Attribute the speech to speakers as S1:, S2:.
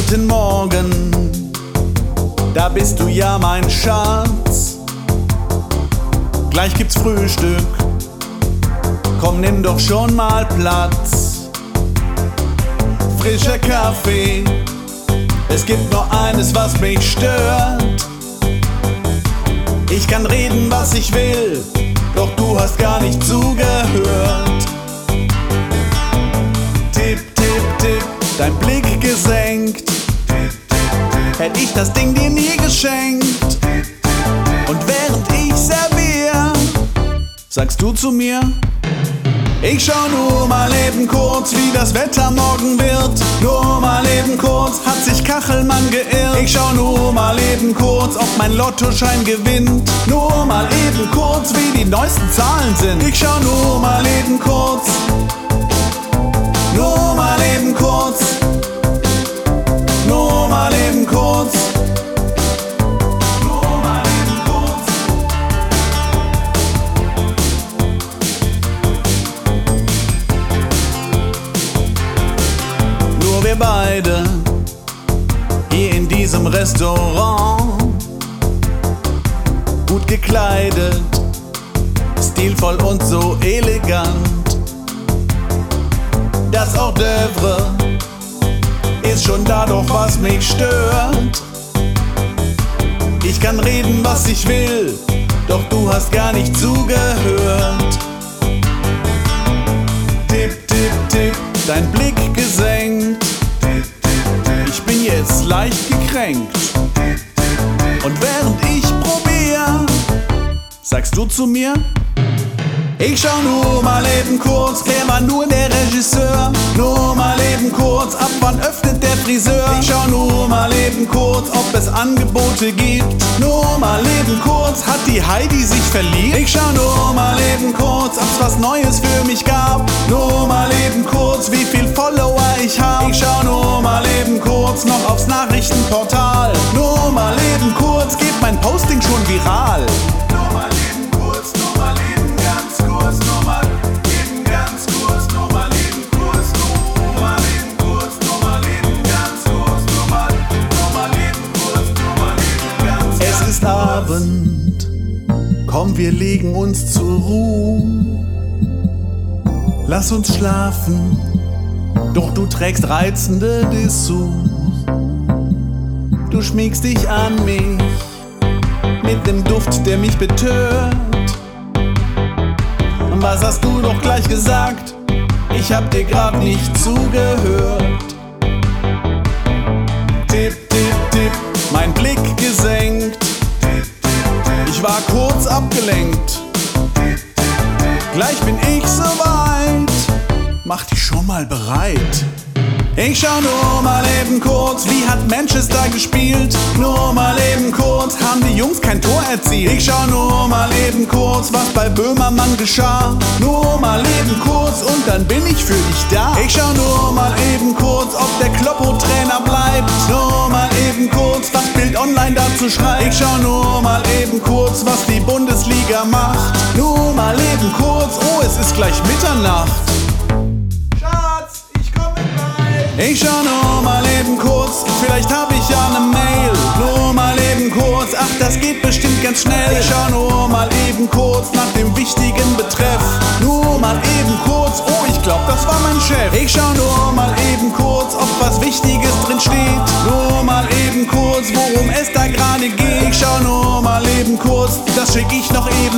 S1: frühlingsreichen Morgen, da bist du ja mein Schatz. Gleich gibt's Frühstück, komm nimm doch schon mal Platz. Frischer Kaffee, es gibt nur eines, was mich stört. Ich kann reden, was ich will, doch du hast gar nicht zugehört. Tipp, tipp, tipp, dein Blick gesenkt. Hätt ich das Ding dir nie geschenkt. Und während ich servier, sagst du zu mir: Ich schau nur mal eben kurz, wie das Wetter morgen wird. Nur mal eben kurz, hat sich Kachelmann geirrt. Ich schau nur mal eben kurz, ob mein Lottoschein gewinnt. Nur mal eben kurz, wie die neuesten Zahlen sind. Ich schau nur mal eben kurz. Nur mal eben kurz. Nur mal eben kurz. Nur mal eben kurz. Nur wir beide hier in diesem Restaurant, gut gekleidet, stilvoll und so elegant. Das Hors d'oeuvre ist schon da, doch was mich stört. Ich kann reden, was ich will, doch du hast gar nicht zugehört. Tipp, tipp, tipp, dein Blick gesenkt. Ich bin jetzt leicht gekränkt. Und während ich probier, sagst du zu mir: Ich schau nur mal eben kurz, wer war nur der Regisseur? Nur mal eben kurz, ab wann öffnet der Friseur? Ich schau nur mal eben kurz, ob es Angebote gibt. Nur mal eben kurz, hat die Heidi sich verliebt? Ich schau nur mal eben kurz, ob's was Neues für mich gab. Nur mal eben kurz, wie viel Follower ich hab. Ich schau nur mal eben kurz noch aufs Nachrichtenportal. Nur mal eben kurz, geht mein Posting schon viral. Nur mal eben kurz, nur mal eben ganz kurz, nur mal eben ganz kurz, nur mal eben kurz, nur mal eben kurz, nur mal eben ganz kurz, nur mal eben kurz, nur mal eben ganz kurz. Es ist Abend, komm, wir legen uns zur Ruhe. Lass uns schlafen, doch du trägst reizende Dessous. Du schmiegst dich an mich mit dem Duft, der mich betört. Was hast du doch gleich gesagt? Ich hab dir grad nicht zugehört. Tipp, tipp, tipp, mein Blick gesenkt. Ich war kurz abgelenkt. Gleich bin ich soweit. Mach dich schon mal bereit. Ich schau nur mal eben kurz, wie hat Manchester gespielt? Nur mal eben kurz, haben die Jungs kein Tor erzielt? Ich schau nur mal eben kurz, was bei Böhmermann geschah. Nur mal eben kurz und dann bin ich für dich da. Ich schau nur mal eben kurz, ob der Kloppo Trainer bleibt. Nur mal eben kurz, was Bild Online dazu schreibt. Ich schau nur mal eben kurz, was die Bundesliga macht. Nur mal eben kurz, oh, es ist gleich Mitternacht. Ich schau nur mal eben kurz, vielleicht hab ich ja ne Mail. Nur mal eben kurz, ach das geht bestimmt ganz schnell. Ich schau nur mal eben kurz nach dem wichtigen Betreff. Nur mal eben kurz, oh ich glaub das war mein Chef. Ich schau nur mal eben kurz, ob was Wichtiges drin steht. Nur mal eben kurz, worum es da gerade geht. Ich schau nur mal eben kurz, das schick ich noch eben